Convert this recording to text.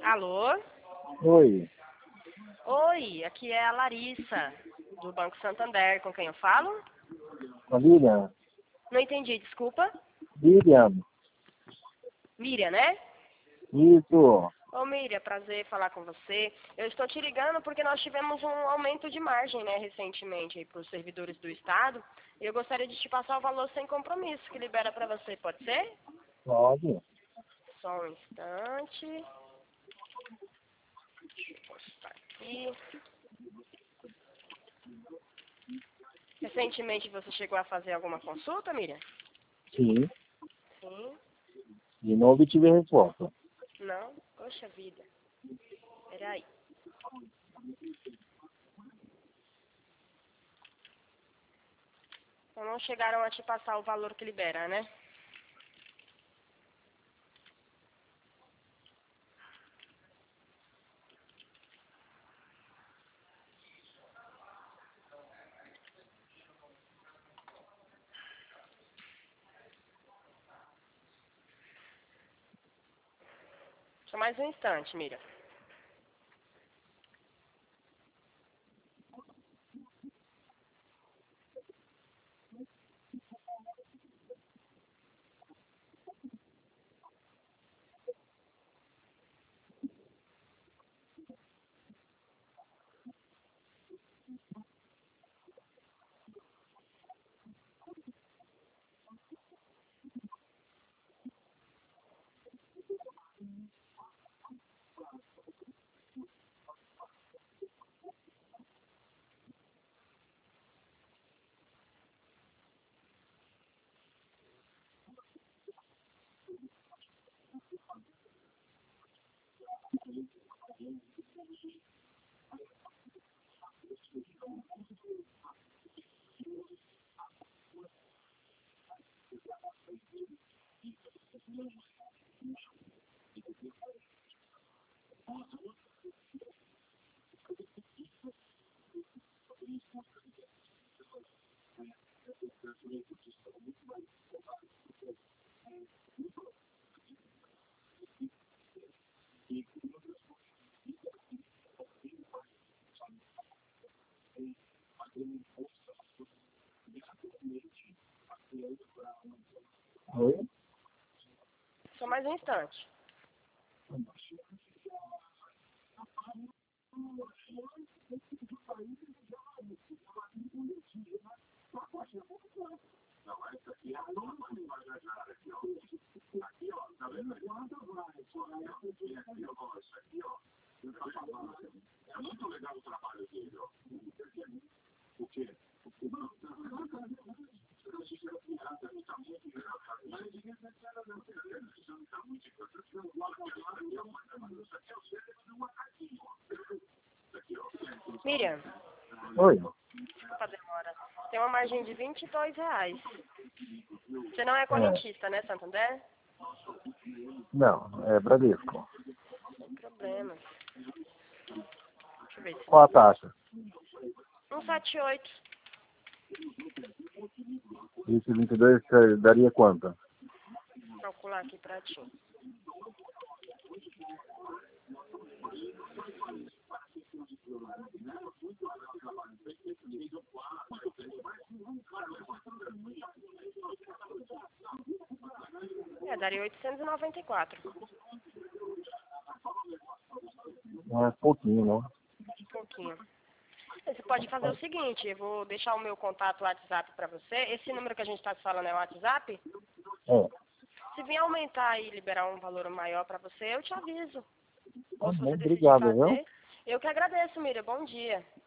Alô? Oi, Oi, aqui é a Larissa, do Banco Santander, com quem eu falo? a Lilian. Não entendi, desculpa. Lilian, Miriam, né? isso. Ô Miriam, prazer falar com você. Eu estou te ligando porque nós tivemos um aumento de margem, né, recentemente para os servidores do Estado. E eu gostaria de te passar o valor sem compromisso que libera para você, pode ser? Pode. Só um instante. Deixa eu postar aqui. Recentemente você chegou a fazer alguma consulta, Miriam? Sim. Sim. E não obtive resposta. Não? Poxa vida. Peraí. Então não chegaram a te passar o valor que libera, né? Só mais um instante, Miriam. Oi? Só mais um instante. Miriam, Oi? desculpa a demora. Tem uma margem de R$ 22. Você não é É. correntista, né, Santander? Não, é Bradesco. Sem problema. Deixa eu ver se... Qual a taxa? 178. Esse 22 daria quanto? Vou calcular aqui pra ti. Daria 894. É pouquinho, não? Um pouquinho. Você pode fazer o seguinte, eu vou deixar o meu contato WhatsApp para você. Esse número que a gente está falando é o WhatsApp? É. Se vier aumentar e liberar um valor maior para você, eu te aviso. Tá Ou se bom, você decidir obrigado, viu? fazer. Eu que agradeço, Miriam. Bom dia.